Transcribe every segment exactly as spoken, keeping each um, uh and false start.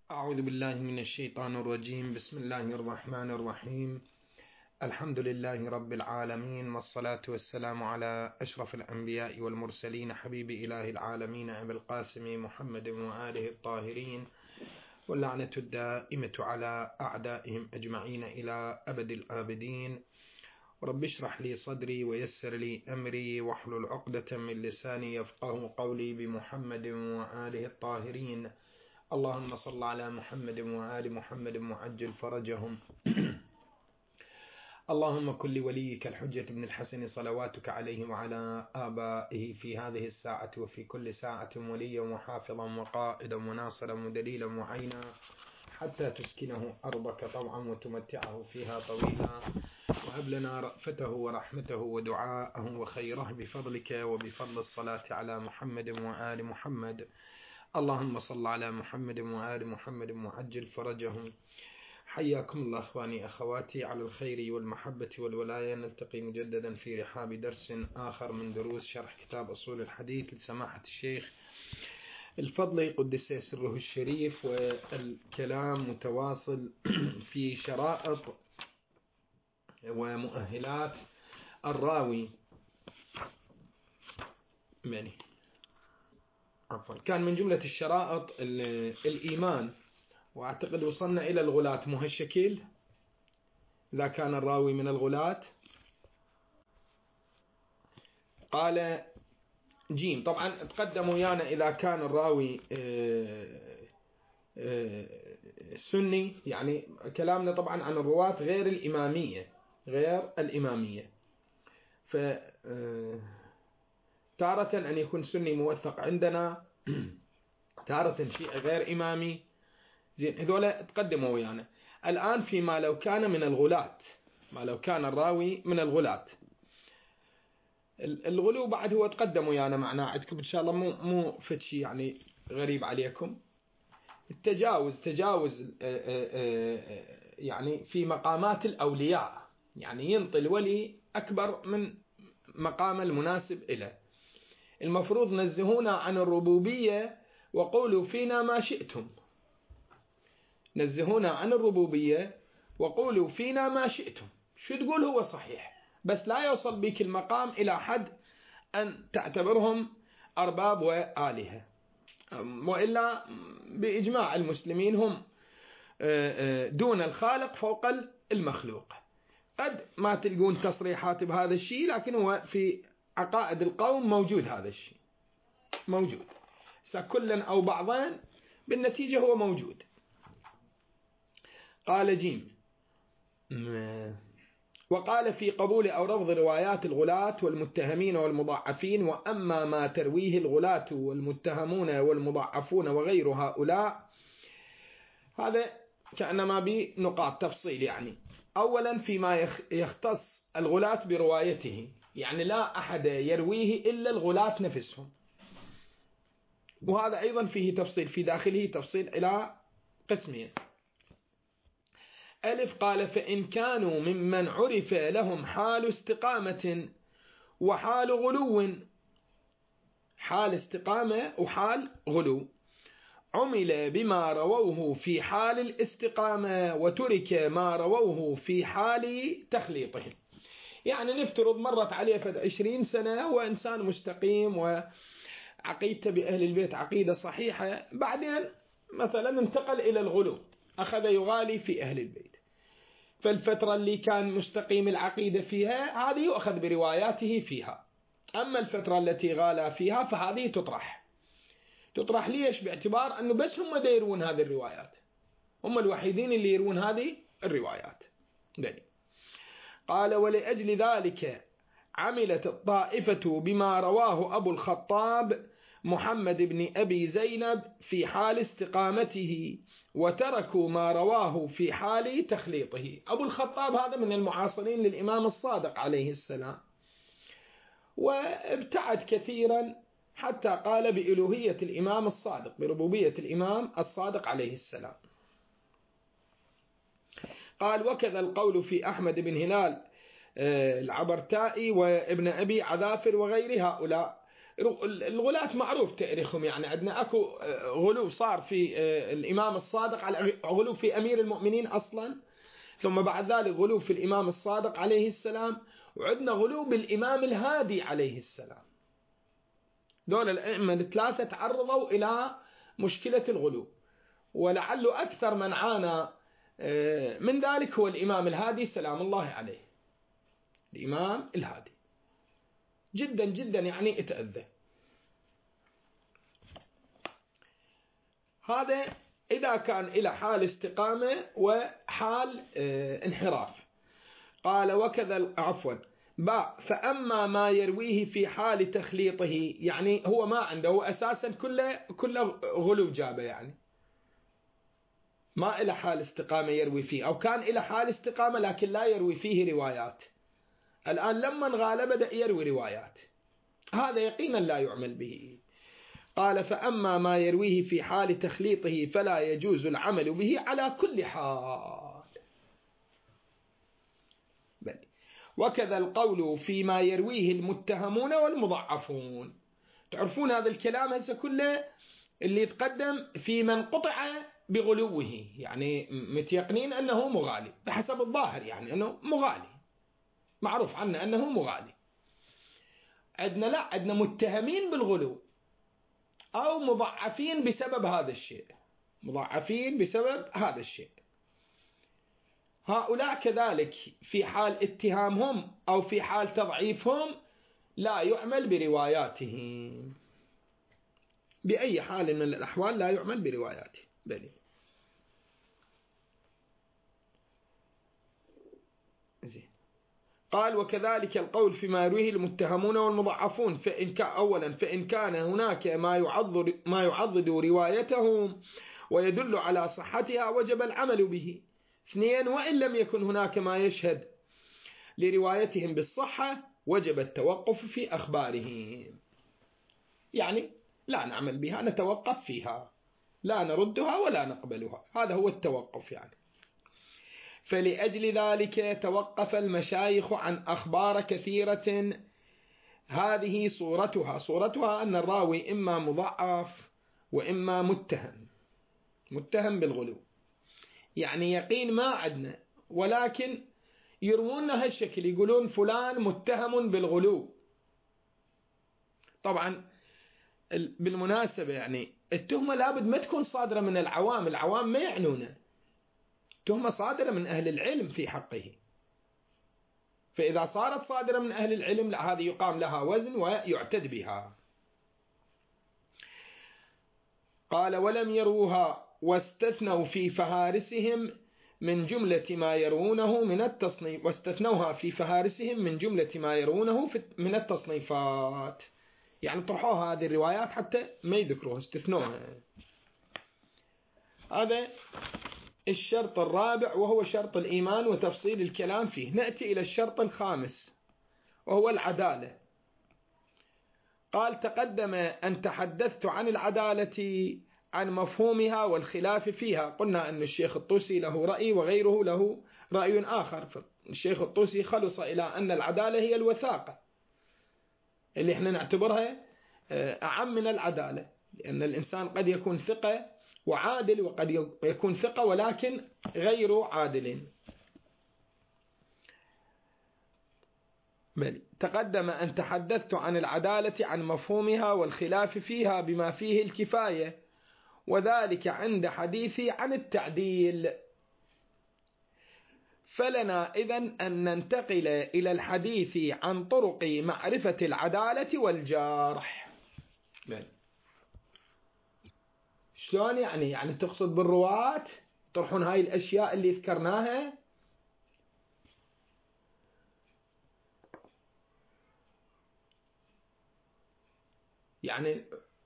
أعوذ بالله من الشيطان الرجيم. بسم الله الرحمن الرحيم. الحمد لله رب العالمين، والصلاة والسلام على أشرف الأنبياء والمرسلين، حبيب إله العالمين أبي القاسم محمد وآله الطاهرين، واللعنة الدائمة على أعدائهم أجمعين إلى أبد الآبدين. رب اشرح لي صدري ويسر لي أمري واحلل عقدة من لساني يفقه قولي، بمحمد وآله الطاهرين. اللهم صل على محمد وآل محمد معجل فرجهم. اللهم كن لوليك الحجة بن الحسن صلواتك عليه وعلى آبائه في هذه الساعة وفي كل ساعة وليا وحافظا وقائدا وناصرا ودليلا وعينا، حتى تسكنه أرضك طوعا وتمتعه فيها طويلا، وهب لنا رأفته ورحمته ودعاءه وخيره بفضلك وبفضل الصلاة على محمد وآل محمد. اللهم صل على محمد وآل محمد معجل فرجهم. حياكم الله أخواني أخواتي على الخير والمحبة والولاية. نلتقي مجددا في رحاب درس آخر من دروس شرح كتاب أصول الحديث لسماحة الشيخ الفضلي قدس سره الشريف، والكلام متواصل في شرائط ومؤهلات الراوي. يعني عفوا كان من جملة الشرائط الإيمان، وأعتقد وصلنا إلى الغلاة. مو هالشكل إذا كان الراوي من الغلاة. قال جيم، طبعا تقدموا ويانا إذا كان الراوي سني، يعني كلامنا طبعا عن الرواة غير الإمامية غير الإمامية ف تارة أن يكون سني موثق عندنا، تارة شيء غير إمامي. زين، هذولا تقدموا ويانا. الآن فيما لو كان من الغلاة، ما لو كان الراوي من الغلاة، الغلو بعد هو تقدم ويانا معنا عندكم إن شاء الله، مو مو فتشي يعني غريب عليكم. التجاوز تجاوز يعني في مقامات الأولياء، يعني ينطي الولي أكبر من مقام المناسب إليه. المفروض نزهونا عن الربوبية وقولوا فينا ما شئتم. نزهونا عن الربوبية وقولوا فينا ما شئتم. شو تقول هو صحيح، بس لا يوصل بك المقام إلى حد أن تعتبرهم أرباب وآلهة، وإلا بإجماع المسلمين هم دون الخالق فوق المخلوق. قد ما تلقون تصريحات بهذا الشيء، لكن هو في عقائد القوم موجود هذا الشيء، موجود كلا أو بعضا، بالنتيجة هو موجود. قال جيم: وقال في قبول أو رفض روايات الغلاة والمتهمين والمضعفين: وأما ما ترويه الغلاة والمتهمون والمضعفون وغير هؤلاء. هذا كأنما بنقاط تفصيل. يعني أولا فيما يختص الغلاة بروايته، يعني لا أحد يرويه إلا الغلاة نفسهم، وهذا أيضا فيه تفصيل، في داخله تفصيل إلى قسمين. ألف، قال: فإن كانوا ممن عرف لهم حال استقامة وحال غلو، حال استقامة وحال غلو، عمل بما رووه في حال الاستقامة وترك ما رووه في حال تخليطهم. يعني نفترض مرت عليه فد عشرين سنة وإنسان مستقيم وعقيدته بأهل البيت عقيدة صحيحة، بعدين مثلا انتقل إلى الغلو، أخذ يغالي في أهل البيت. فالفترة اللي كان مستقيم العقيدة فيها هذه يؤخذ برواياته فيها. أما الفترة التي غالى فيها فهذه تطرح. تطرح ليش؟ باعتبار أنه بس هم دا يروون هذه الروايات، هم الوحيدين اللي يروون هذه الروايات. دليل. قال: ولأجل ذلك عملت الطائفة بما رواه أبو الخطاب محمد بن أبي زينب في حال استقامته، وتركوا ما رواه في حال تخليطه. أبو الخطاب هذا من المعاصرين للإمام الصادق عليه السلام، وابتعد كثيرا حتى قال بإلوهية الإمام الصادق، بربوبية الإمام الصادق عليه السلام. قال: وكذا القول في أحمد بن هلال العبرتائي وابن أبي عذافر وغير هؤلاء، الغلاة معروف تاريخهم، يعني عندنا أكو غلو صار في الإمام الصادق، على غلو في أمير المؤمنين أصلا، ثم بعد ذلك غلو في الإمام الصادق عليه السلام، وعندنا غلو بالإمام الهادي عليه السلام. دول الأئمة الثلاثة تعرضوا إلى مشكلة الغلو، ولعل أكثر من عانى من ذلك هو الإمام الهادي سلام الله عليه. الإمام الهادي جدا جدا يعني اتأذى. هذا إذا كان إلى حال استقامة وحال انحراف. قال وكذا عفوا باء فأما ما يرويه في حال تخليطه، يعني هو ما عنده، هو أساسا كله كله غلو جابه، يعني ما إلى حال استقامة يروي فيه، أو كان إلى حال استقامة لكن لا يروي فيه روايات. الآن لما انغال بدأ يروي روايات، هذا يقينا لا يعمل به. قال فأما ما يرويه في حال تخليطه فلا يجوز العمل به على كل حال. بل وكذا القول فيما يرويه المتهمون والمضعفون. تعرفون هذا الكلام هسه كله اللي يتقدم في من قطع بغلوه، يعني متيقنين أنه مغالي بحسب الظاهر، يعني أنه مغالي معروف عنه أنه مغالي. عندنا لا، عندنا متهمين بالغلو أو مضعفين بسبب هذا الشيء، مضعفين بسبب هذا الشيء. هؤلاء كذلك في حال اتهامهم أو في حال تضعيفهم لا يعمل برواياتهم، بأي حال من الأحوال لا يعمل برواياته. بلي زين. قال وكذلك القول فيما يرويه المتهمون والمضعفون، فإن كان أولا فإن كان هناك ما يعضد ما يعضد روايتهم ويدل على صحتها وجب العمل به. اثنين وإن لم يكن هناك ما يشهد لروايتهم بالصحة وجب التوقف في أخبارهم، يعني لا نعمل بها، نتوقف فيها، لا نردها ولا نقبلها، هذا هو التوقف يعني. فلأجل ذلك توقف المشايخ عن أخبار كثيرة هذه صورتها صورتها أن الراوي إما مضعف وإما متهم متهم بالغلو، يعني يقين ما عندنا، ولكن يروون هالشكل، يقولون فلان متهم بالغلو. طبعا بالمناسبة يعني التهمة لابد ما تكون صادرة من العوام، العوام ما يعنونه، تهمة صادرة من أهل العلم في حقه. فإذا صارت صادرة من أهل العلم هذه يقام لها وزن ويعتد بها. قال ولم يروها واستثنوا في فهارسهم من جملة ما يرونه من التصنيف، واستثنوها في فهارسهم من جملة ما يرونه من التصنيفات، يعني طرحوها هذه الروايات حتى ما يذكروها، استثنوها. هذا الشرط الرابع وهو شرط الإيمان وتفصيل الكلام فيه. نأتي إلى الشرط الخامس وهو العدالة. قال تقدم أن تحدثت عن العدالة عن مفهومها والخلاف فيها. قلنا أن الشيخ الطوسي له رأي وغيره له رأي آخر. الشيخ الطوسي خلص إلى أن العدالة هي الوثاقة اللي احنا نعتبرها أعم من العدالة، لأن الإنسان قد يكون ثقة وعادل وقد يكون ثقة ولكن غير عادل. بل تقدم أن تحدثت عن العدالة عن مفهومها والخلاف فيها بما فيه الكفاية، وذلك عند حديثي عن التعديل. فلنا إذن أن ننتقل إلى الحديث عن طرق معرفة العدالة والجارح. بل شلون يعني؟ يعني تقصد بالرواة يطرحون هاي الأشياء اللي ذكرناها؟ يعني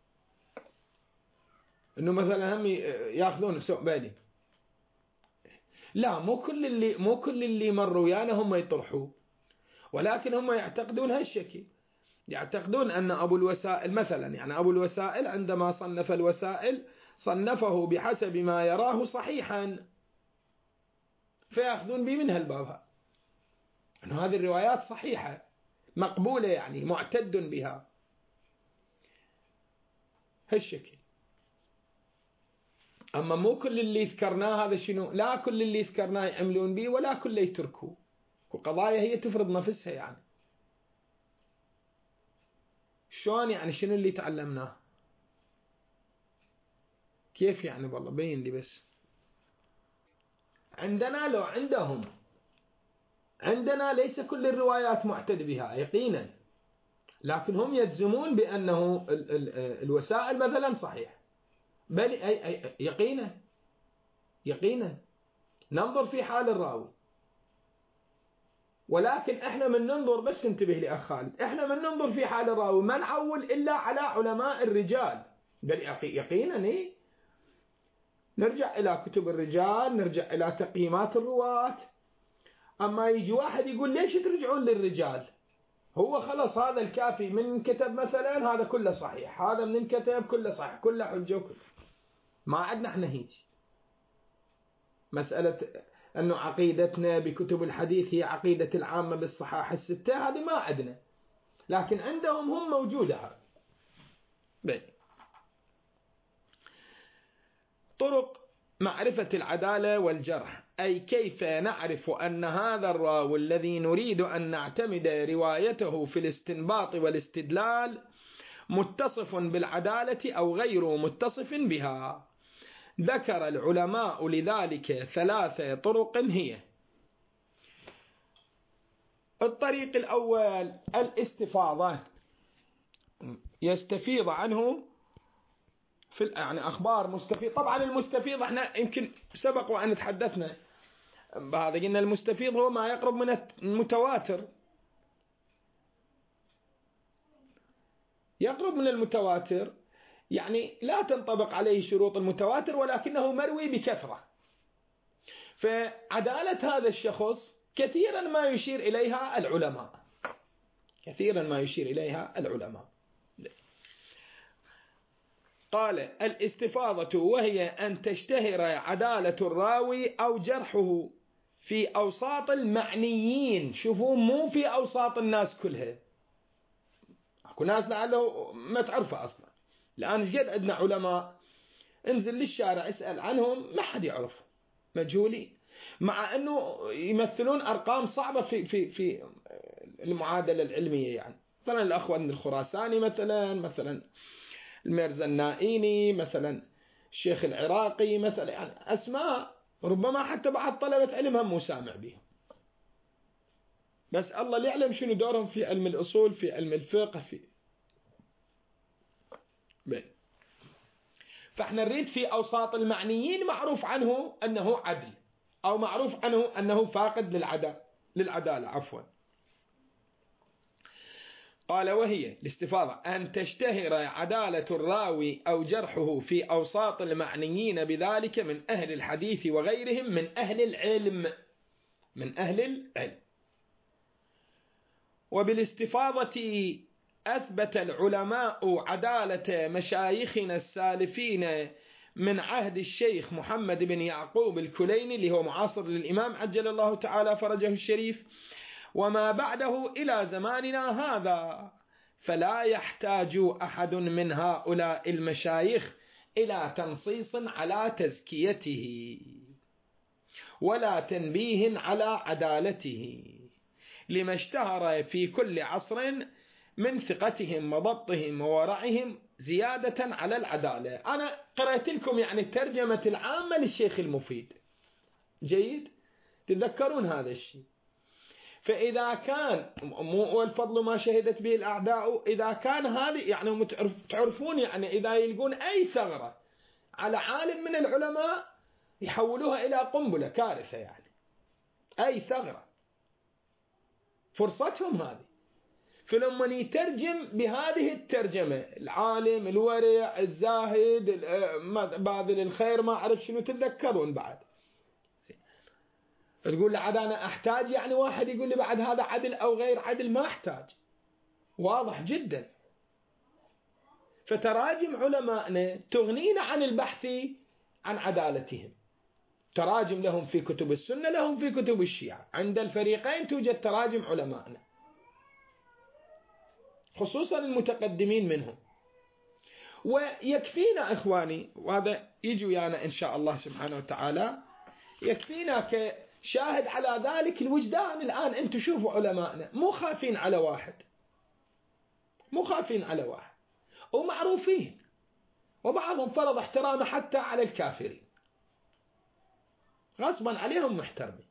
إنه مثلا هم يأخذون سوء بالي. لا، مو كل اللي مو كل اللي مروا ويانا هم يطرحوا، ولكن هم يعتقدون هالشكل، يعتقدون أن أبو الوسائل مثلا، يعني أبو الوسائل عندما صنف الوسائل صنفه بحسب ما يراه صحيحا، فيأخذون به من هالباب، أن هذه الروايات صحيحة مقبولة يعني معتد بها. هالشكل. أما مو كل اللي ذكرناه هذا شنو، لا كل اللي ذكرناه يعملون به ولا كل يتركوه، وقضايا هي تفرض نفسها يعني. شلون يعني؟ شنو اللي تعلمناه؟ كيف يعني؟ والله بين لي بس. عندنا لو عندهم، عندنا ليس كل الروايات معتد بها يقينا، لكن هم يجزمون بأنه ال ال الوسائل مثلا صحيح، بل أي أي يقينا يقينا ننظر في حال الراوي. ولكن احنا من ننظر، بس انتبه لي أخ خالد، احنا من ننظر في حال الراوي ما نعول إلا على علماء الرجال، بل يقينا إيه؟ نرجع إلى كتب الرجال، نرجع إلى تقييمات الرواة. أما يجي واحد يقول ليش ترجعون للرجال؟ هو خلص هذا الكافي، من كتب مثلا هذا كله صحيح، هذا من كتب كله صحيح، كله حجة وكله. ما عندنا احنا هيك مسألة أنه عقيدتنا بكتب الحديث هي عقيدة العامة بالصحاح الستة، هذه ما عندنا، لكن عندهم هم موجودة. بي. طرق معرفة العدالة والجرح، أي كيف نعرف أن هذا الراوي الذي نريد أن نعتمد روايته في الاستنباط والاستدلال متصف بالعدالة أو غير متصف بها. ذكر العلماء لذلك ثلاث طرق هي: الطريق الأول الاستفاضة، يستفيض عنه في يعني أخبار مستفيض. طبعا المستفيض احنا يمكن سبق وأن تحدثنا بهذا، قلنا المستفيض هو ما يقرب من المتواتر، يقرب من المتواتر، يعني لا تنطبق عليه شروط المتواتر ولكنه مروي بكثرة. فعدالة هذا الشخص كثيرا ما يشير إليها العلماء، كثيرا ما يشير إليها العلماء. قال الاستفاضة وهي أن تشتهر عدالة الراوي أو جرحه في أوساط المعنيين. شوفوا، مو في أوساط الناس كلها، أكو ناس لعله ما تعرفه أصلا. الآن قد عندنا علماء انزل للشارع اسأل عنهم ما حد يعرف، مجهولين، مع أنه يمثلون أرقام صعبة في في في المعادلة العلمية. يعني مثلا الأخوان الخراساني، مثلا مثلا الميرزا النائيني، مثلا الشيخ العراقي، مثلا يعني أسماء ربما حتى بعض طلبة علمها مو سامع بهم، بس الله اللي يعلم شنو دورهم في علم الأصول، في علم الفقه، في بين. فاحنا نريد في أوساط المعنيين معروف عنه أنه عدل، أو معروف عنه أنه فاقد للعدالة للعدالة عفوا. قال وهي الاستفاضة أن تشتهر عدالة الراوي أو جرحه في أوساط المعنيين بذلك من أهل الحديث وغيرهم من أهل العلم، من أهل العلم. وبالاستفاضة أثبت العلماء عدالة مشايخنا السالفين من عهد الشيخ محمد بن يعقوب الكليني اللي هو معاصر للإمام عجل الله تعالى فرجه الشريف، وما بعده إلى زماننا هذا، فلا يحتاج أحد من هؤلاء المشايخ إلى تنصيص على تزكيته ولا تنبيه على عدالته، لما اشتهر في كل عصر من ثقتهم وضبطهم وورعهم زيادة على العدالة. أنا قرأت لكم يعني الترجمة العامة للشيخ المفيد، جيد تذكرون هذا الشيء. فإذا كان مو الفضل ما شهدت به الأعداء، إذا كان هذه يعني تعرفون يعني إذا يلقون أي ثغرة على عالم من العلماء يحولوها إلى قنبلة كارثة، يعني أي ثغرة فرصتهم هذه. فلما يترجم بهذه الترجمة العالم الورع الزاهد باذل الخير ما أعرف شنو، تتذكرون بعد تقول لي عاد أنا أحتاج يعني واحد يقول لي بعد هذا عدل أو غير عدل؟ ما أحتاج، واضح جدا. فتراجم علمائنا تغنينا عن البحث عن عدالتهم. تراجم لهم في كتب السنة، لهم في كتب الشيعة، عند الفريقين توجد تراجم علمائنا خصوصا المتقدمين منهم. ويكفينا إخواني، وهذا يجي ويانا إن شاء الله سبحانه وتعالى، يكفينا كشاهد على ذلك الوجدان. الآن أنتم شوفوا علماءنا مو خافين على واحد، مو خافين على واحد، ومعروفين، وبعضهم فرض احترامه حتى على الكافرين، غصبا عليهم محترمين.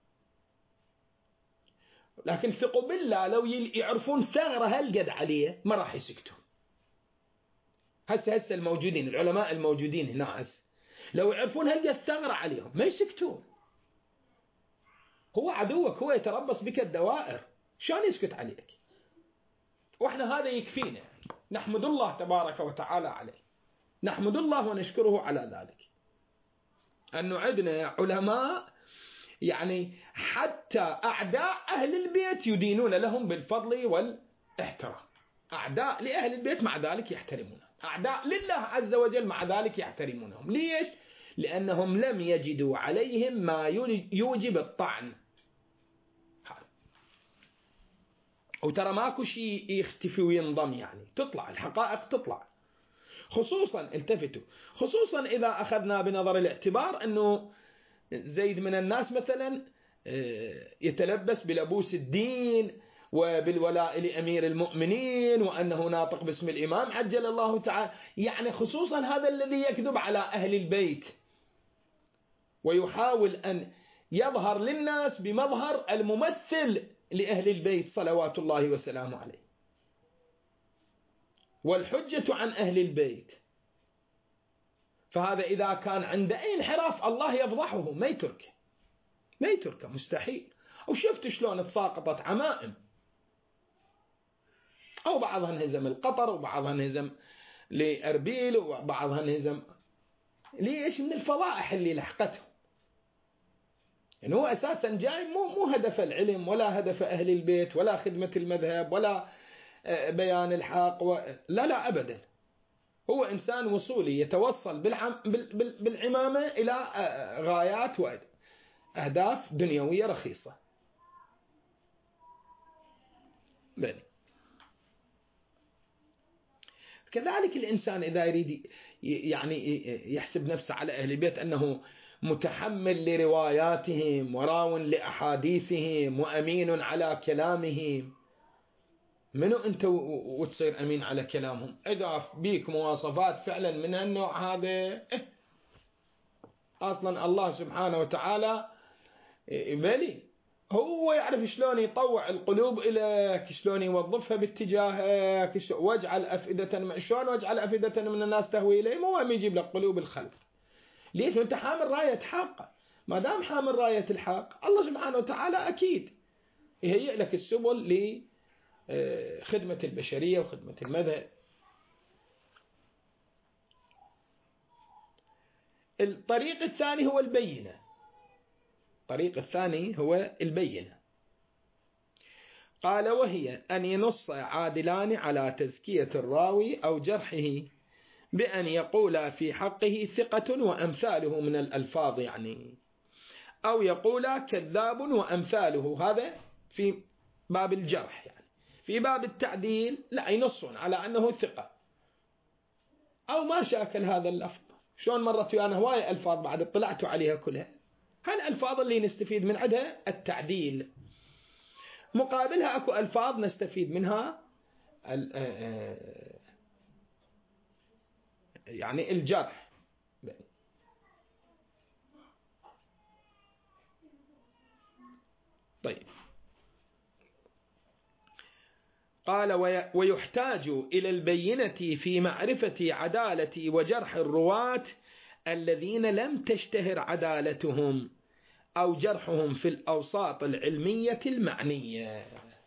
لكن ثقوا بالله لو يعرفون ثغرة هالقد عليه ما راح يسكتون. هسه هسه الموجودين العلماء الموجودين هنا هسه لو يعرفون هالقد ثغرة عليهم ما يسكتون. هو عدوك، هو يتربص بك الدوائر، شلون يسكت عليك؟ واحنا هذا يكفينا، نحمد الله تبارك وتعالى عليه، نحمد الله ونشكره على ذلك، أنه عندنا علماء يعني حتى أعداء أهل البيت يدينون لهم بالفضل والاحترام. أعداء لأهل البيت مع ذلك يحترمونهم، أعداء لله عز وجل مع ذلك يحترمونهم. ليش؟ لأنهم لم يجدوا عليهم ما يوجب الطعن. وترى ماكو شيء يختفي وينضم، يعني تطلع الحقائق تطلع. خصوصا التفتوا، خصوصا إذا أخذنا بنظر الاعتبار أنه زيد من الناس مثلا يتلبس بلبوس الدين وبالولاء لأمير المؤمنين وأنه ناطق باسم الإمام عجل الله تعالى، يعني خصوصا هذا الذي يكذب على أهل البيت ويحاول أن يظهر للناس بمظهر الممثل لأهل البيت صلوات الله وسلامه عليه، والحجة عن أهل البيت. فهذا إذا كان عند أي انحراف الله يفضحه، ما يتركه، ما يتركه مستحيل. وشفت شلون تساقطت عمائم، أو بعضها انهزم القطر وبعضها انهزم لأربيل وبعضها انهزم. ليش؟ من الفضائح اللي لحقتهم. يعني هو أساسا جاي مو مو هدف العلم ولا هدف أهل البيت ولا خدمة المذهب ولا بيان الحق و... لا لا أبدا، هو إنسان وصولي يتوصل بالعم... بال... بالعمامة إلى غايات وأهداف دنيوية رخيصة. بني. كذلك الإنسان إذا يريد يعني يحسب نفسه على أهل البيت أنه متحمل لرواياتهم وراو لأحاديثهم وأمين على كلامهم، منو أنت وتصير أمين على كلامهم؟ إذا بيك مواصفات فعلا من هالنوع هذا إيه؟ أصلا الله سبحانه وتعالى بلي هو يعرف شلون يطوع القلوب إليك، شلون يوظفها باتجاهك، واجعل أفئدة شلون واجعل أفئدة من الناس تهوي إليه. مو هم يجيب لك قلوب الخلق. ليش؟ أنت حامل راية حق. ما دام حامل راية الحق الله سبحانه وتعالى أكيد يهيئ لك السبل لخدمة البشرية وخدمة المذهب. الطريق الثاني هو البينة. الطريق الثاني هو البينة. قال وهي أن ينص عادلان على تزكية الراوي أو جرحه بأن يقول في حقه ثقة وأمثاله من الألفاظ، يعني أو يقول كذاب وأمثاله، هذا في باب الجرح. يعني في باب التعديل لا ينصون على أنه ثقة أو ما شاكل هذا اللفظ. شلون مرت ويانا هواية ألفاظ بعد اطلعتوا عليها كلها، هالألفاظ اللي نستفيد من عندها التعديل، مقابلها أكو ألفاظ نستفيد منها يعني الجرح. طيب، قال ويحتاج إلى البينة في معرفة عدالة وجرح الرواة الذين لم تشتهر عدالتهم أو جرحهم في الأوساط العلمية المعنية،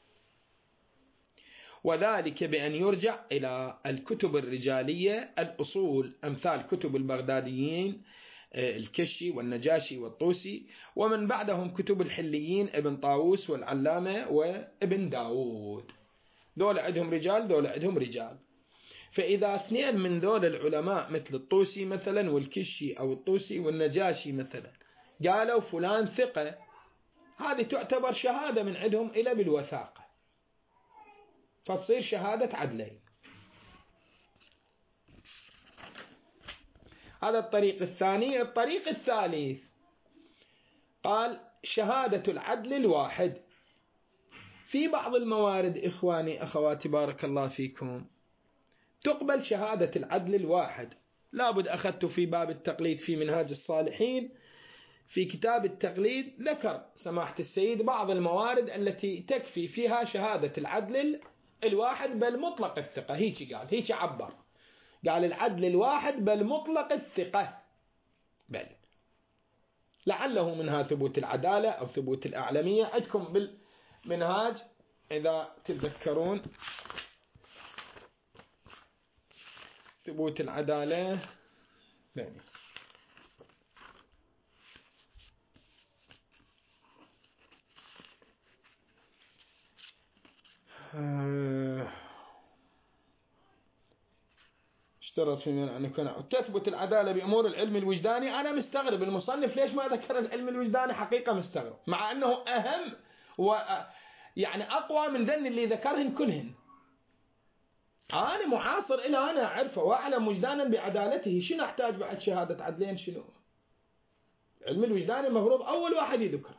وذلك بأن يرجع إلى الكتب الرجالية الأصول، أمثال كتب البغداديين الكشي والنجاشي والطوسي، ومن بعدهم كتب الحليين ابن طاووس والعلامة وابن داود. ذول عندهم رجال، ذول عندهم رجال. فإذا اثنين من ذول العلماء مثل الطوسي مثلا والكشي أو الطوسي والنجاشي مثلا قالوا فلان ثقة، هذه تعتبر شهادة من عندهم إلى بالوثاقة، فتصير شهادة عدلين. هذا الطريق الثاني. الطريق الثالث قال شهادة العدل الواحد. في بعض الموارد إخواني أخواتي بارك الله فيكم تقبل شهادة العدل الواحد. لابد أخذت في باب التقليد في منهاج الصالحين في كتاب التقليد ذكر سماحة السيد بعض الموارد التي تكفي فيها شهادة العدل الواحد بل مطلق الثقة. هيك قال، هيك عبر، قال العدل الواحد بل مطلق الثقة، بل لعله منها ثبوت العدالة أو ثبوت الأعلمية. عندكم بالمنهاج إذا تتذكرون ثبوت العدالة يعني اشترط في من أن يكون تثبت العدالة بأمور العلم الوجداني. أنا مستغرب المصنف ليش ما ذكر العلم الوجداني، حقيقة مستغرب، مع أنه أهم و يعني أقوى من ذن اللي ذكرهن كلهن. أنا معاصر إلى أنا أعرفه وأعلم وجدانا بعدالته، شنو أحتاج بعد شهادة عدلين؟ شنو علم الوجداني المفروض أول واحد يذكره.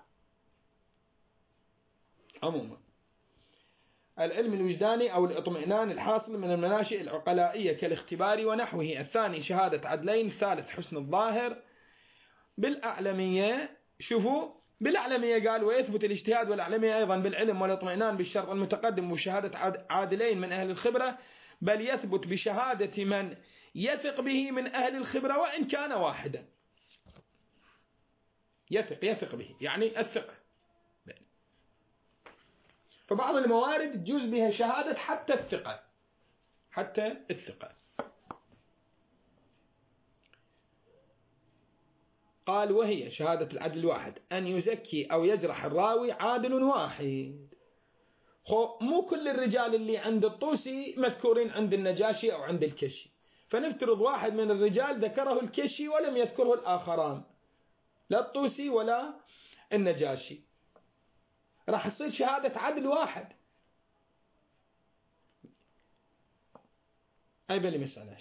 عموما العلم الوجداني أو الاطمئنان الحاصل من المناشئ العقلائية كالاختبار ونحوه. الثاني شهادة عدلين. الثالث حسن الظاهر. بالأعلمية شوفوا بالأعلمية قال ويثبت الاجتهاد والأعلمية أيضا بالعلم والاطمئنان بالشرط المتقدم وشهادة عادلين من أهل الخبرة، بل يثبت بشهادة من يثق به من أهل الخبرة وإن كان واحدا. يثق يثق به يعني الثقة. فبعض الموارد تجوز بها شهادة حتى الثقة، حتى الثقة. قال وهي شهادة العدل الواحد أن يزكي أو يجرح الراوي عادل واحد. خو مو كل الرجال اللي عند الطوسي مذكورين عند النجاشي أو عند الكشي، فنفترض واحد من الرجال ذكره الكشي ولم يذكره الآخران، لا الطوسي ولا النجاشي، راح تصير شهادة عدل واحد. أي بلي مسألة.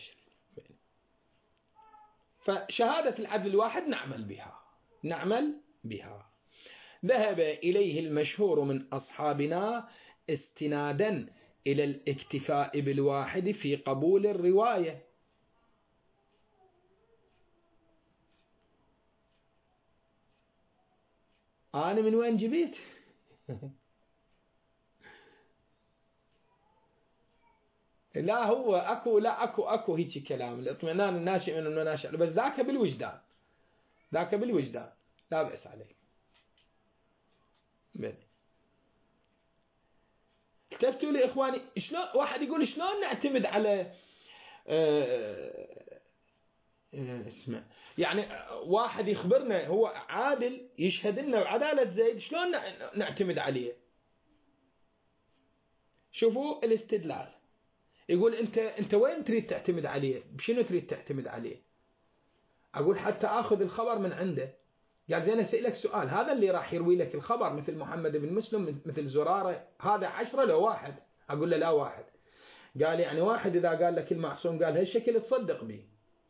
فشهادة العدل الواحد نعمل بها نعمل بها ذهب إليه المشهور من أصحابنا استنادا إلى الاكتفاء بالواحد في قبول الرواية. أنا من وين جبيت؟ لا هو أكو لا أكو أكو هيك كلام الاطمئنان الناشئ من المناشئ، بس ذاك بالوجدان، ذاك بالوجدان لا بأس عليه. بني التفتوا لي إخواني، شلون واحد يقول شلون نعتمد على آه آه اسمع يعني واحد يخبرنا هو عادل يشهد لنا بعدالة زيد، شلون نعتمد عليه؟ شوفوا الاستدلال، يقول أنت أنت وين تريد تعتمد عليه؟ بشنو تريد تعتمد عليه؟ أقول حتى أخذ الخبر من عنده. قال زين أسألك سؤال، هذا اللي راح يروي لك الخبر مثل محمد بن مسلم مثل زرارة هذا عشرة لو واحد؟ أقول له لا واحد. قال يعني واحد إذا قال لك المعصوم قال هالشكل تصدق به.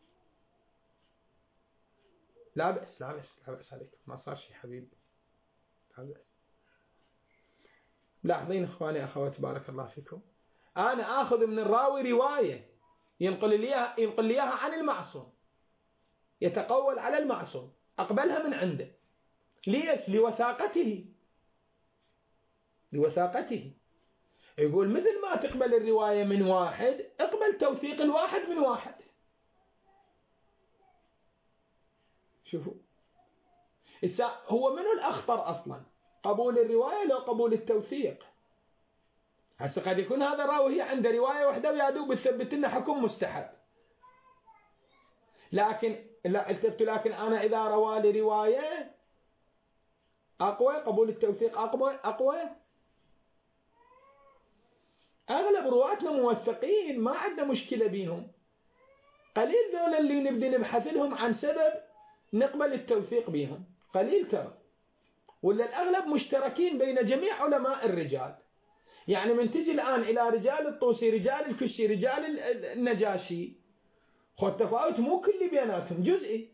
لا بأس لا بأس لا بأس عليك، ما صار شيء حبيبي، لا بأس. لاحظين إخواني أخواتي بارك الله فيكم، أنا آخذ من الراوي رواية ينقل لي إياها ينقل لي إياها عن المعصوم، يتقول على المعصوم، أقبلها من عنده. ليش؟ لوثاقته لوثاقته يقول مثل ما تقبل الرواية من واحد اقبل توثيق الواحد من واحد. شوفوا هو منو الأخطر أصلا، قبول الرواية لو قبول التوثيق؟ هسه قد يكون هذا الراوي هي عنده رواية واحدة ويا دوب تثبت لنا حكم مستحب، لكن لا لكن أنا إذا روى لي رواية أقوى قبول التوثيق أقوى أقوى. أغلب رواتنا موثقين ما عندنا مشكلة بيهم، قليل ذول اللي نبدي نبحث لهم عن سبب نقبل التوثيق بهم، قليل ترى، ولا الأغلب مشتركين بين جميع علماء الرجال. يعني من تجي الآن إلى رجال الطوسي رجال الكشي رجال النجاشي خو التفاوت مو كلي بيناتهم، جزئي.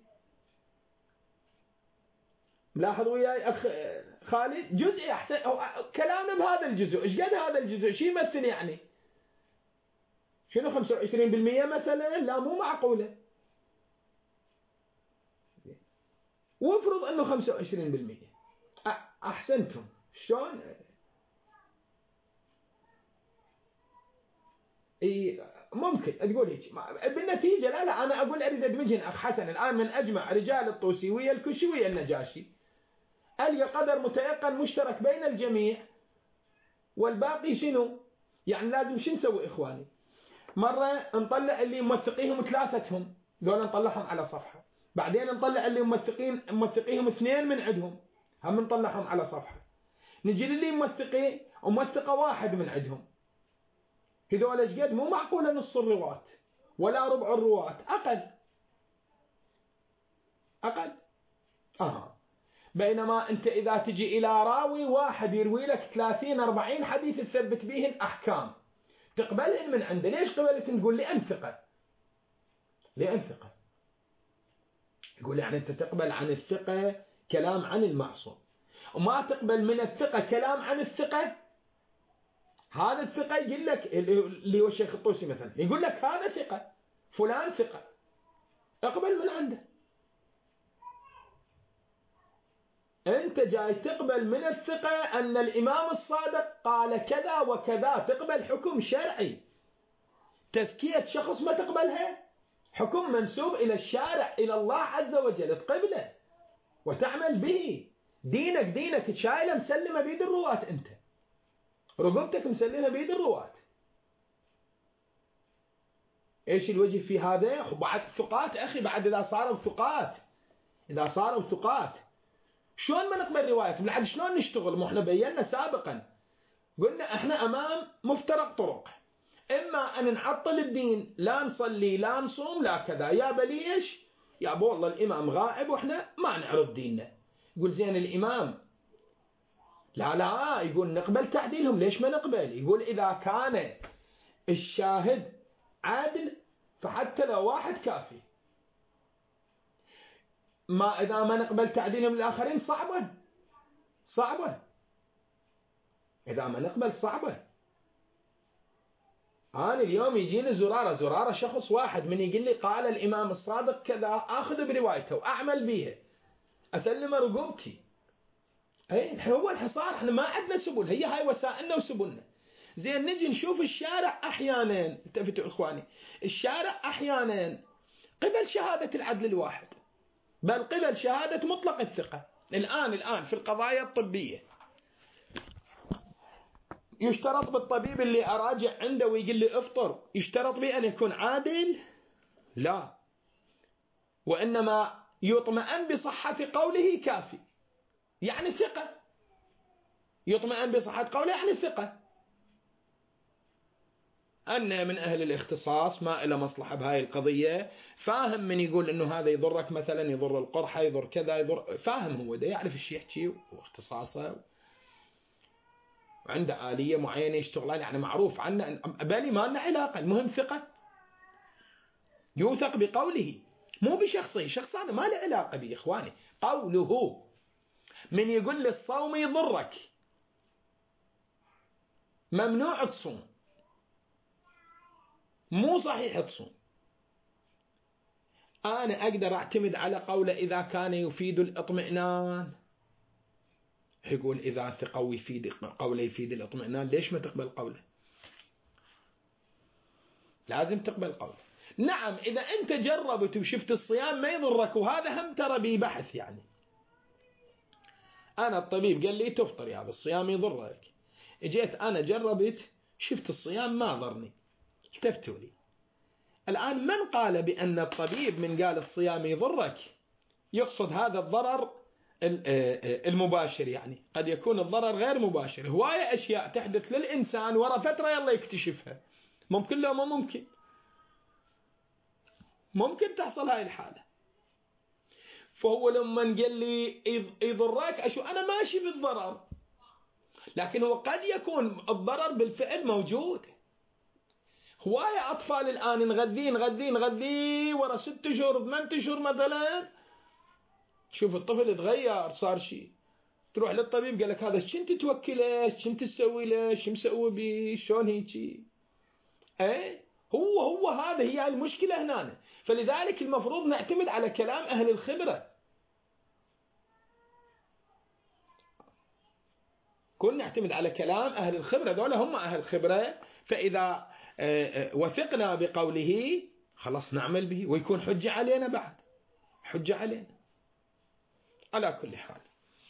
ملاحظ وياي أخ خالد؟ جزئي أحسن. كلامنا بهذا الجزء، إيش قد هذا الجزء؟ شو يمثل يعني؟ شنو خمسة وعشرين بالمئة مثلا؟ لا مو معقولة. وافرض أنه خمسة وعشرين بالمئة، أحسنتم. شلون؟ اي ممكن تقول هيك بالنتيجه. لا لا انا اقول اريد ادمجهن اخ حسن. الان من اجمع رجال الطوسي ويا الكشي ويا النجاشي، القى قدر متيقن مشترك بين الجميع، والباقي شنو؟ يعني لازم شو نسوي اخواني؟ مره نطلع اللي موثقيهم ثلاثتهم، ذولا نطلعهم على صفحه، بعدين نطلع اللي موثقين موثقيهم اثنين من عندهم، هم نطلعهم على صفحه، نجي للي موثقين وموثقه واحد من عندهم. هذول ايش قد؟ مو معقوله نص الرواة ولا ربع الرواة، اقل اقل. اه بينما انت اذا تجي الى راوي واحد يروي لك ثلاثين أربعين حديث تثبت بهن احكام، تقبلهن من عنده. ليش قبلت؟ نقول لأن ثقه. لأن ثقه. يقول يعني انت تقبل عن الثقه كلام عن المعصوم، وما تقبل من الثقه كلام عن الثقه. هذا الثقة يقول لك اللي هو الشيخ الطوسي مثلا، يقول لك هذا ثقة، فلان ثقة، اقبل من عنده. انت جاي تقبل من الثقة ان الامام الصادق قال كذا وكذا، تقبل حكم شرعي. تزكية شخص ما تقبلها، حكم منسوب الى الشارع الى الله عز وجل تقبله وتعمل به. دينك دينك شايله مسلمة بيد الرواة، انت رقبتك مسلمة بيد الرواة. ايش الوجه في هذا؟ بعد ثقات اخي، بعد اذا صاروا ثقات، اذا صاروا ثقات شلون ما نقبل روايتهم؟ بعد شلون نشتغل؟ مو احنا بينا سابقا قلنا احنا امام مفترق طرق، اما ان نعطل الدين، لا نصلي لا نصوم لا كذا، يا بليش يا ابو والله الامام غائب واحنا ما نعرف ديننا. يقول زين الامام لا لا، يقول نقبل تعديلهم. ليش ما نقبل؟ يقول اذا كان الشاهد عادل فحتى لو واحد كافي. ما إذا ما نقبل تعديلهم الآخرين صعبة صعبة. إذا ما نقبل صعبة. أنا اليوم يجيني زرارة زرارة شخص واحد من يقول لي قال الإمام الصادق كذا، أخذ بروايته وأعمل بيها، أسلم رقبتي. أي هو الحصار، إحنا ما عندنا سبل، هي هاي وسائلنا وسبلنا. زين نجي نشوف الشارع أحيانا، انتبهوا إخواني، الشارع أحيانا قبل شهادة العدل الواحد، بل قبل شهادة مطلق الثقة. الآن الآن في القضايا الطبية يشترط بالطبيب اللي أراجع عنده ويقول لي افطر، يشترط بي أن يكون عادل؟ لا، وإنما يطمئن بصحة قوله كافي، يعني ثقة. يطمئن بصحة قوله يعني ثقة، أن من أهل الاختصاص ما إلى مصلحة بهاي القضية، فاهم من يقول إنه هذا يضرك مثلا، يضر القرحة، يضر كذا، يضر، فاهم هو ده يعرف الشيء يحكي واختصاصه، وعنده آلية معينة يشتغلان، يعني معروف عنه. بالي ما لنا علاقة، المهم ثقة يوثق بقوله مو بشخصه. شخص أنا ما له علاقة به إخواني. قوله من يقول لي الصوم يضرك ممنوع تصوم، مو صحيح تصوم، أنا أقدر أعتمد على قوله إذا كان يفيد الاطمئنان. يقول إذا ثقة يفيد قوله يفيد الاطمئنان، ليش ما تقبل قوله؟ لازم تقبل قوله. نعم إذا أنت جربت وشفت الصيام ما يضرك، وهذا هم ترى بي بحث، يعني أنا الطبيب قال لي تفطر يا هذا الصيام يضرك، جيت أنا جربت شفت الصيام ما ضرني، التفتوا لي. الآن من قال بأن الطبيب من قال الصيام يضرك يقصد هذا الضرر المباشر؟ يعني قد يكون الضرر غير مباشر، هواية أشياء تحدث للإنسان ورا فترة يلا يكتشفها، ممكن لا ما ممكن، ممكن تحصل هاي الحالة. فهو لما قال لي يضرك أشو أنا ماشي بالضرر، لكن هو قد يكون الضرر بالفعل موجود. هواية أطفال الآن نغذيه نغذيه نغذيه ورا ست أشهر ثمان أشهر مثلا شوف الطفل يتغير صار شيء، تروح للطبيب قال لك هذا شنت توكله شنت تسوي له شو مسوي بيه شلون هيجي. ايه هو هو هذا هي المشكلة هنا. فلذلك المفروض نعتمد على كلام أهل الخبرة. كل نعتمد على كلام أهل الخبرة، ذولا هم أهل الخبرة، فإذا وثقنا بقوله خلاص نعمل به ويكون حجة علينا، بعد حجة علينا. على كل حال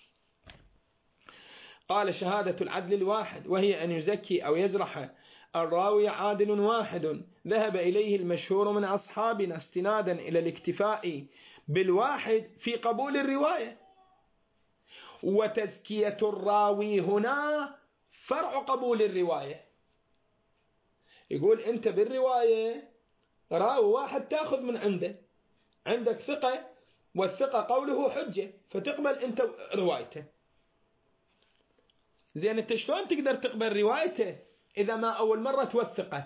قال شهادة العدل الواحد وهي أن يزكي أو يجرح الراوي عادل واحد ذهب إليه المشهور من أصحابنا استنادا إلى الاكتفاء بالواحد في قبول الرواية. وتزكية الراوي هنا فرع قبول الرواية. يقول أنت بالرواية راوي واحد تأخذ من عنده، عندك ثقة والثقة قوله حجة فتقبل أنت روايته. زين أنت شلون تقدر تقبل روايته إذا ما أول مرة توثقه؟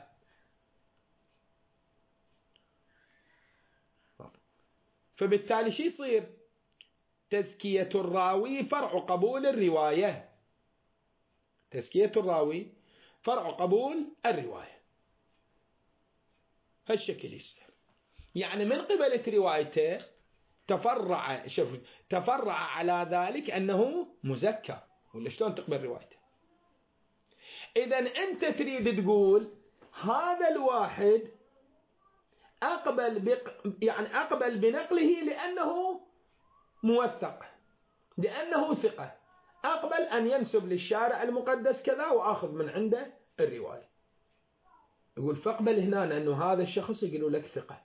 فبالتالي شو يصير؟ تزكية الراوي فرع قبول الرواية. تزكية الراوي فرع قبول الرواية. هالشكل يصير، يعني من قبلت روايته تفرع، شوف تفرع على ذلك أنه مزكى، ولا شلون تقبل روايته؟ إذا أنت تريد تقول هذا الواحد أقبل بق... يعني أقبل بنقله لأنه موثق، لأنه ثقة، أقبل أن ينسب للشارع المقدس كذا وأخذ من عنده الرواية. يقول فاقبل هنا أنه هذا الشخص يقولوا لك ثقة،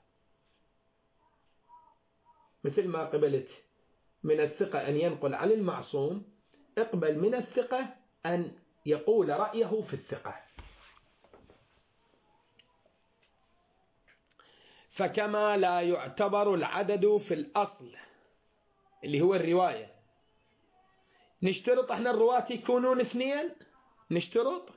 مثل ما قبلت من الثقة أن ينقل عن المعصوم، اقبل من الثقة أن يقول رأيه في الثقة. فكما لا يعتبر العدد في الأصل اللي هو الرواية، نشترط احنا الرواة يكونون اثنين، نشترط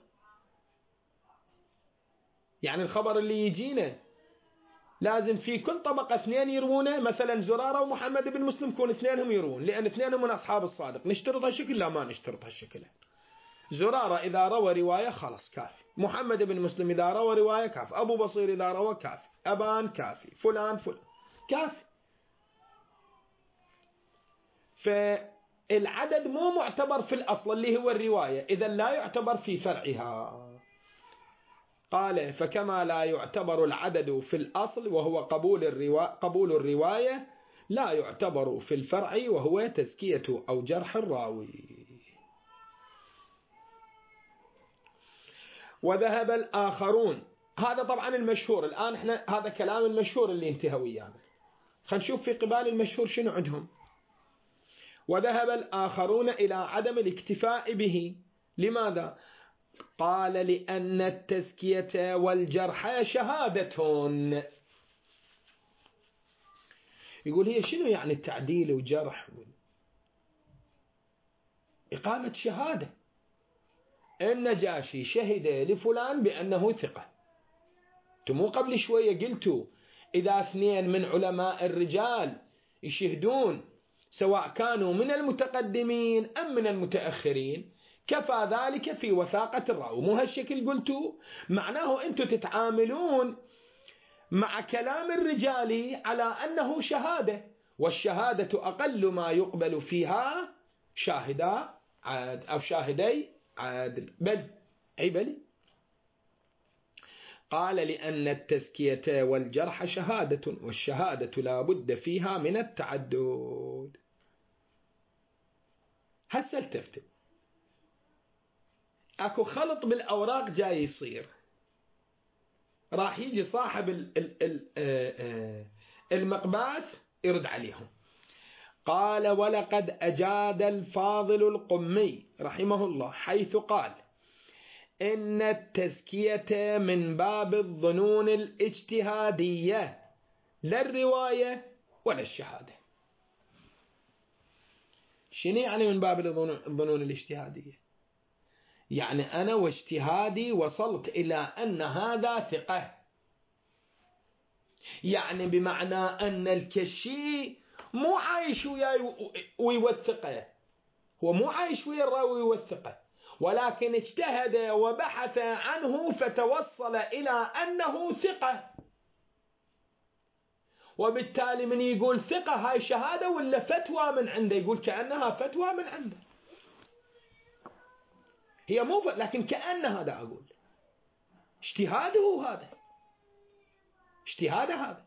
يعني الخبر اللي يجينا لازم في كل طبقة اثنين يروونه، مثلا زرارة ومحمد بن مسلم يكون اثنينهم يروون لأن اثنينهم من أصحاب الصادق. نشترط هالشكل؟ لا ما نشترط هالشكل. زرارة إذا روى رواية خلاص كافي، محمد بن مسلم إذا روى رواية كافي، أبو بصير إذا روى كافي، أبان كافي، فلان فلان كافي. فالعدد مو معتبر في الأصل اللي هو الرواية، إذا لا يعتبر في فرعها. قال فكما لا يعتبر العدد في الأصل وهو قبول الرواية, قبول الرواية لا يعتبر في الفرع وهو تزكية أو جرح الراوي. وذهب الآخرون، هذا طبعا المشهور الآن، احنا هذا كلام المشهور اللي انتهى ويانا، خلينا نشوف في قبال المشهور شنو عندهم. وذهب الآخرون إلى عدم الاكتفاء به. لماذا؟ قال لأن التزكية والجرح شهادة. يقول هي شنو يعني التعديل وجرح؟ إقامة شهادة. النجاشي شهد لفلان بأنه ثقة. تمو قبل شوية قلتوا إذا اثنين من علماء الرجال يشهدون سواء كانوا من المتقدمين أم من المتأخرين كفى ذلك في وثاقة الراوي. مو هالشكل قلتوا؟ معناه أنتم تتعاملون مع كلام الرجال على أنه شهادة، والشهادة أقل ما يقبل فيها شاهدا عاد أو شاهدي عادل. بل أي بل قال لأن التزكية والجرح شهادة، والشهادة لا بد فيها من التعدد. هسه التفتوا، اكو خلط بالأوراق جاي يصير، راح يجي صاحب المقباس يرد عليهم. قال ولقد أجاد الفاضل القمي رحمه الله حيث قال إن التزكية من باب الظنون الاجتهادية لا الرواية ولا الشهادة. شنو يعني من باب الظنون الاجتهادية؟ يعني أنا واجتهادي وصلت إلى أن هذا ثقة، يعني بمعنى أن الكشي مو عايش وياي ويوثقه، هو مو عايش ويا الراوي ويوثقه، ولكن اجتهد وبحث عنه فتوصل إلى أنه ثقة، وبالتالي من يقول ثقة هاي شهادة ولا فتوى من عنده، يقول كأنها فتوى من عنده، هي مو ف... لكن كأن هذا أقول اجتهاده، هذا اجتهاد هذا،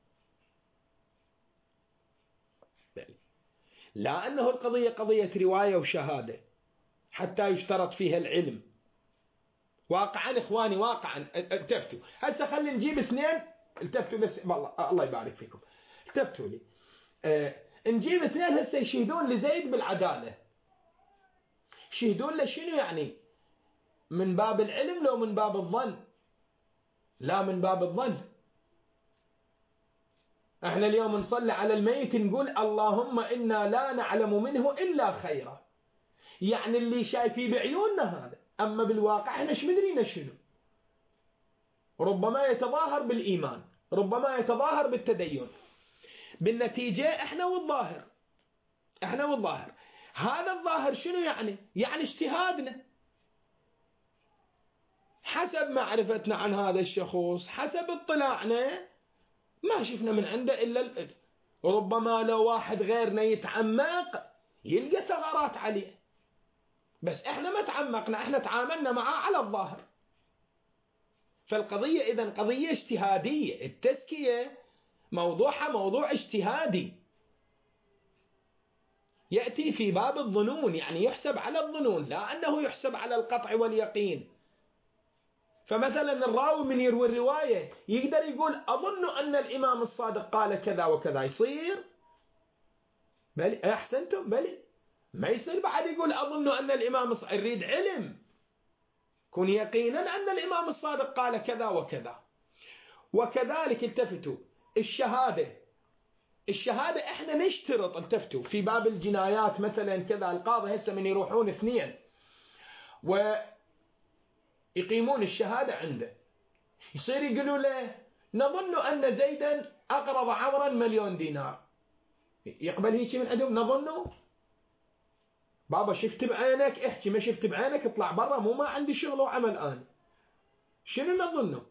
لا أنه القضية قضية رواية وشهادة حتى يشترط فيها العلم. واقعا إخواني، واقعا التفتوا هسه، خلي نجيب اثنين، التفتوا بس والله الله يبارك فيكم، التفتوا لي اه نجيب اثنين هسه يشهدون لزيد بالعدالة، يشهدون له شنو يعني؟ من باب العلم لو من باب الظن؟ لا، من باب الظن. احنا اليوم نصلي على الميت نقول اللهم إنا لا نعلم منه إلا خيرا، يعني اللي شايفيه بعيوننا هذا، أما بالواقع احنا ايش مدري شنو، ربما يتظاهر بالإيمان، ربما يتظاهر بالتدين، بالنتيجة احنا والظاهر، احنا والظاهر هذا الظاهر شنو يعني؟ يعني اجتهادنا حسب معرفتنا عن هذا الشخص، حسب اطلاعنا ما شفنا من عنده إلا الإذن، ربما لو واحد غيرنا يتعمق يلقى ثغرات عليه، بس احنا ما تعمقنا، احنا تعاملنا معاه على الظاهر. فالقضية إذن قضية اجتهادية، التزكية موضوعها موضوع اجتهادي يأتي في باب الظنون، يعني يحسب على الظنون لا أنه يحسب على القطع واليقين. فمثلا الراوي من يروي الرواية يقدر يقول أظن أن الإمام الصادق قال كذا وكذا، يصير؟ بلي أحسنتم، بلي ما يصير بعد يقول أظن أن الإمام الصادق، يريد علم، كن يقينا أن الإمام الصادق قال كذا وكذا. وكذلك التفتوا الشهادة، الشهادة احنا نشترط، التفتوا في باب الجنايات مثلا كذا، القاضي هسه من يروحون اثنين ويقيمون الشهادة عنده، يصير يقولوا له نظن أن زيدا أقرض عمرا مليون دينار، يقبل هيك من عندهم؟ نظنه بابا شفت بعينك احكي، ما شفت بعينك اطلع برا، مو ما عندي شغل وعمل آن، شنو نظنه؟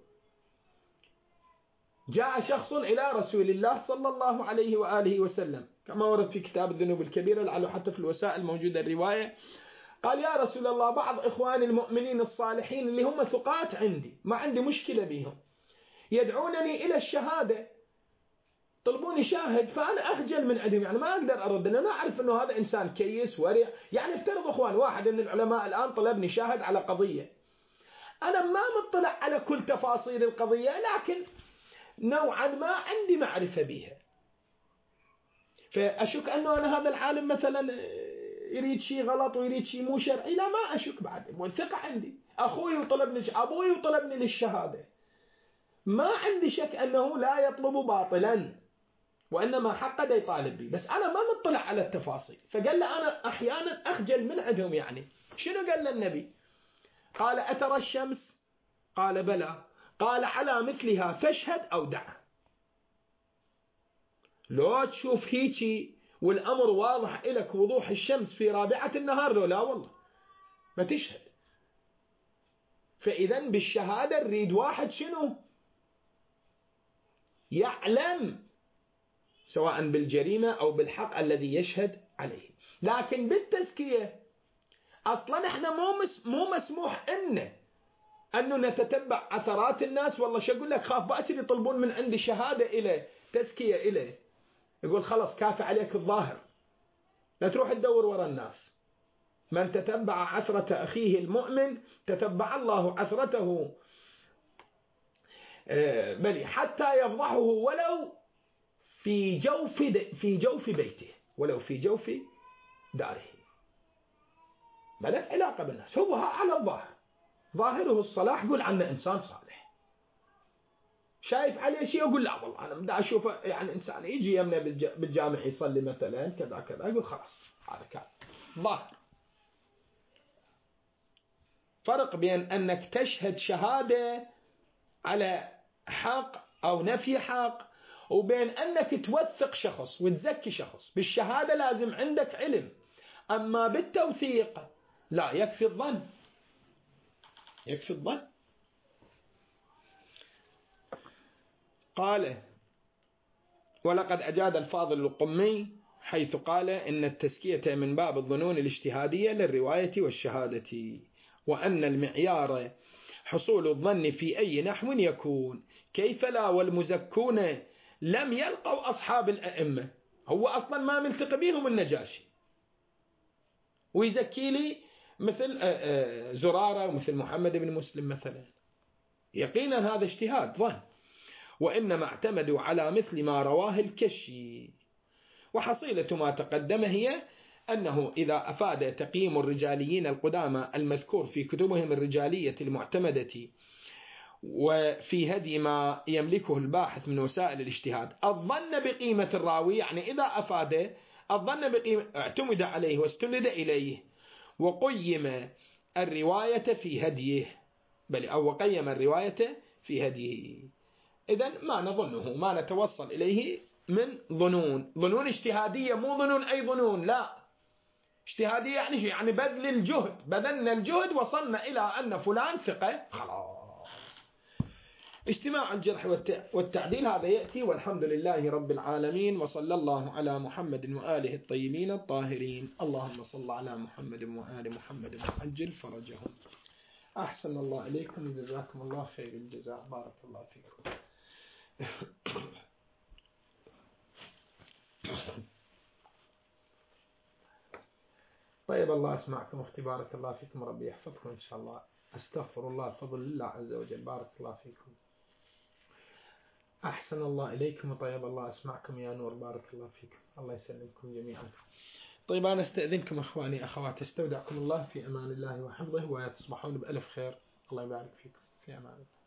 جاء شخص إلى رسول الله صلى الله عليه وآله وسلم كما ورد في كتاب الذنوب الكبيرة، لعله حتى في الوسائل موجودة الرواية، قال يا رسول الله بعض إخواني المؤمنين الصالحين اللي هم ثقات عندي، ما عندي مشكلة بهم، يدعونني إلى الشهادة، طلبوني شاهد، فأنا أخجل من عندهم، يعني ما أقدر أرد، أنا ما أعرف أنه هذا إنسان كيس ورع، يعني افترض أخوان واحد من العلماء الآن طلبني شاهد على قضية، أنا ما مطلع على كل تفاصيل القضية، لكن نوعا ما عندي معرفة بها، فأشك أنه أنا هذا العالم مثلا يريد شيء غلط ويريد شيء مو شرعي، لا ما أشك بعد، والثقة عندي، أخوي وطلبني، أبوي وطلبني للشهادة، ما عندي شك أنه لا يطلب باطلا، وإنما حقا دا يطالب بي، بس أنا ما مطلع على التفاصيل. فقال له أنا أحيانا أخجل من عندهم، يعني شنو قال للنبي؟ قال أترى الشمس؟ قال بلى. قال على مثلها فاشهد أو دعه، لو تشوف هيجي والأمر واضح إلك وضوح الشمس في رابعة النهار، لو لا والله ما تشهد. فإذا بالشهادة نريد واحد شنو؟ يعلم سواء بالجريمة أو بالحق الذي يشهد عليه. لكن بالتزكية أصلا احنا مو مس مو مسموح إنه أنه نتتبع عثرات الناس، والله شو أقول لك، خاف بأس يطلبون من عندي شهادة إليه، تزكية إليه، يقول خلاص كافي عليك الظاهر، لا تروح تدور وراء الناس. من تتبع عثرة أخيه المؤمن تتبع الله عثرته بل حتى يفضحه ولو في جوف في جوف بيته، ولو في جوف داره، ما لك علاقة بالناس، هو على الظاهر، ظاهره الصلاح، قول عنه إنسان صالح، شايف عليه شيء يقول لا والله أنا بدي أشوفه يعني إنسان يجي يمنا بالجامع يصلي مثلا كذا كذا، يقول خلاص هذا كان ظاهر. فرق بين أنك تشهد شهادة على حق أو نفي حق، وبين أنك توثق شخص وتزكي شخص. بالشهادة لازم عندك علم، أما بالتوثيق لا، يكفي الظن، يكفي الظن. قال: ولقد أجاد الفاضل القمي حيث قال إن التزكية من باب الظنون الاجتهادية للرواية والشهادة، وأن المعيار حصول الظن في أي نحو يكون. كيف لا والمزكون لم يلقوا أصحاب الأئمة، هو أصلا ما ملتقي بهم النجاشي، ويزكي لي مثل زرارة ومثل محمد بن مسلم مثلا. يقينا هذا اجتهاد ظن، وإنما اعتمدوا على مثل ما رواه الكشي. وحصيلة ما تقدم هي أنه إذا أفاد تقييم الرجاليين القدامى المذكور في كتبهم الرجالية المعتمدة وفي هدي ما يملكه الباحث من وسائل الاجتهاد الظن بقيمة الراوي، يعني إذا أفاد الظن بقيمة اعتمد عليه واستند إليه، وقيم الرواية في هديه، بل أو قيم الرواية في هديه. إذن ما نظنه، ما نتوصل إليه من ظنون، ظنون اجتهادية، مو ظنون أي ظنون، لا، اجتهادية يعني شيء، يعني بذل الجهد، بذلنا الجهد وصلنا إلى أن فلان ثقة، خلاص. اجتماع الجرح والتعديل هذا يأتي، والحمد لله رب العالمين، وصلى الله على محمد وآله الطيبين الطاهرين. اللهم صل على محمد وآل محمد وعجل فرجهم. أحسن الله إليكم وجزاكم الله خير الجزاء، بارك الله فيكم. طيب الله أسمعكم أختي، بارك الله فيكم، ربي يحفظكم إن شاء الله. أستغفر الله، فضل الله عز وجل، بارك الله فيكم. أحسن الله إليكم وطيب الله أسمعكم يا نور، بارك الله فيكم، الله يسلمكم جميعا. طيب أنا استأذنكم أخواني أخواتي، استودعكم الله في أمان الله وحفظه، وتصبحون بألف خير، الله يبارك فيكم، في أمان الله.